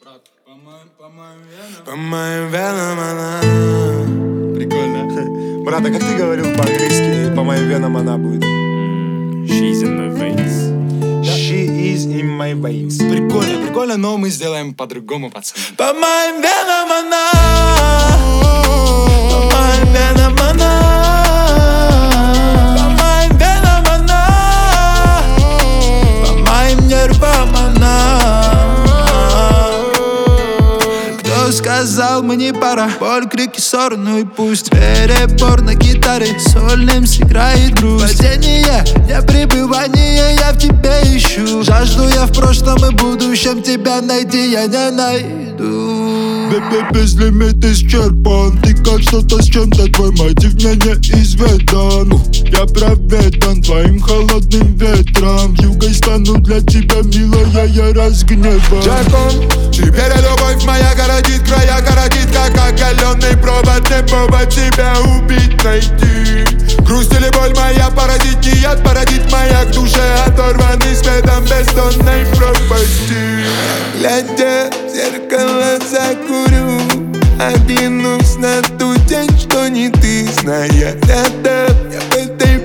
По моим венам она. Прикольно. Брат, а как ты говорил по-английски? По моим венам она будет. She's in my veins. She is in my veins. Прикольно, прикольно, но мы сделаем по-другому, пацаны. По моим венам она. По моим венам она. По моим венам она. По моим нервам она. Кто сказал, мне пора? Боль, крики, ссоры, ну и пусть. Перебор на гитаре, сольным сыграет грусть. Падение, не пребывание, я в тебе ищу. Жажду я в прошлом и будущем, тебя найти я не найду. Безлимит исчерпан. Ты как что-то с чем-то, твой мотив мне неизведан. Я проведан твоим холодным ветром. Югой стану для тебя, милая, я разгневан. Джакон, теперь любовь моя городит края, городит как оголенный провод. Не повод тебя убить, найти. Грусть или боль моя породит, не яд породит маяк. Душе оторванный светом бездонной пропасти. Глядя в зеркало закурю, оглянусь на ту тень, что не ты. Зная рядом, я в этой